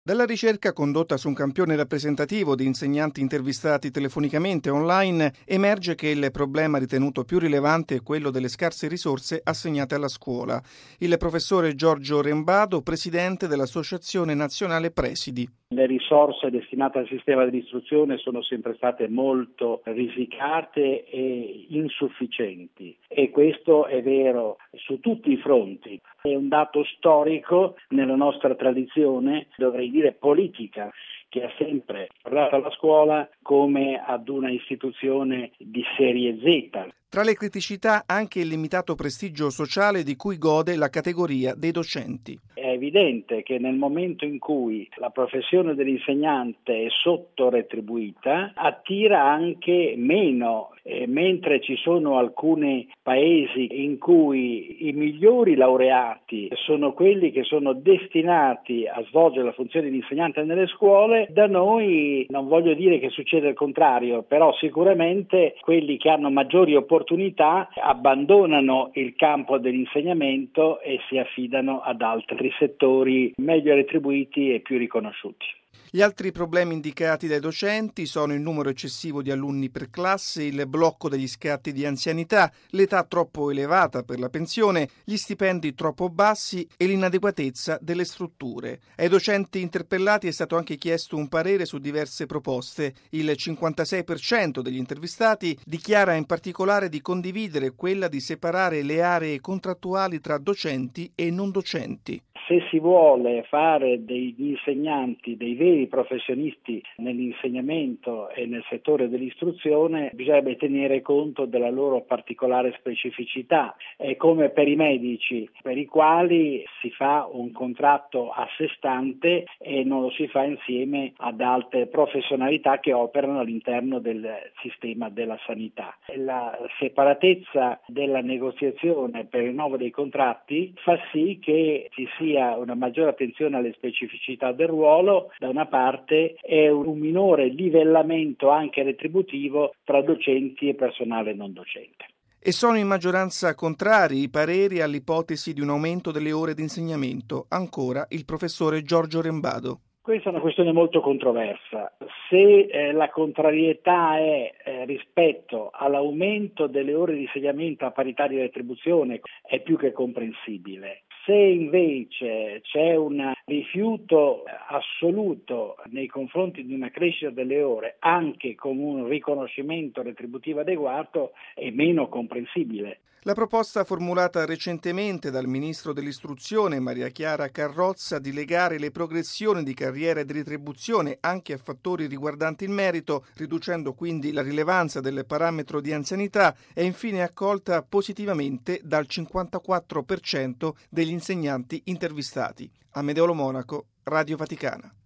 Dalla ricerca condotta su un campione rappresentativo di insegnanti intervistati telefonicamente online emerge che il problema ritenuto più rilevante è quello delle scarse risorse assegnate alla scuola. Il professore Giorgio Rembado, presidente dell'Associazione Nazionale Presidi. Le risorse destinate al sistema dell'istruzione sono sempre state molto risicate e insufficienti, e questo è vero su tutti i fronti. È un dato storico nella nostra tradizione, dovrei dire politica, che ha sempre guardato alla scuola come ad una istituzione di serie Z. Tra le criticità anche il limitato prestigio sociale di cui gode la categoria dei docenti. È evidente che nel momento in cui la professione dell'insegnante è sottoretribuita, attira anche meno, mentre ci sono alcuni paesi in cui i migliori laureati sono quelli che sono destinati a svolgere la funzione di insegnante nelle scuole, da noi non voglio dire che succede il contrario, però sicuramente quelli che hanno maggiori opportunità abbandonano il campo dell'insegnamento e si affidano ad altri settori meglio retribuiti e più riconosciuti. Gli altri problemi indicati dai docenti sono il numero eccessivo di alunni per classe, il blocco degli scatti di anzianità, l'età troppo elevata per la pensione, gli stipendi troppo bassi e l'inadeguatezza delle strutture. Ai docenti interpellati è stato anche chiesto un parere su diverse proposte. Il 56% degli intervistati dichiara in particolare di condividere quella di separare le aree contrattuali tra docenti e non docenti. Se si vuole fare degli insegnanti dei veri professionisti nell'insegnamento e nel settore dell'istruzione, bisognerebbe tenere conto della loro particolare specificità. È come per i medici, per i quali si fa un contratto a sé stante e non lo si fa insieme ad altre professionalità che operano all'interno del sistema della sanità. La separatezza della negoziazione per il rinnovo dei contratti fa sì che ci sia una maggiore attenzione alle specificità del ruolo da una parte e un minore livellamento anche retributivo tra docenti e personale non docente. E sono in maggioranza contrari i pareri all'ipotesi di un aumento delle ore di insegnamento. Ancora il professore Giorgio Rembado. Questa è una questione molto controversa. Se la contrarietà è rispetto all'aumento delle ore di insegnamento a parità di retribuzione, è più che comprensibile. Se invece c'è un rifiuto assoluto nei confronti di una crescita delle ore, anche con un riconoscimento retributivo adeguato, è meno comprensibile. La proposta formulata recentemente dal ministro dell'istruzione Maria Chiara Carrozza di legare le progressioni di carriera e di retribuzione anche a fattori riguardanti il merito, riducendo quindi la rilevanza del parametro di anzianità, è infine accolta positivamente dal 54% degli insegnanti intervistati. Amedeo Lo Monaco, Radio Vaticana.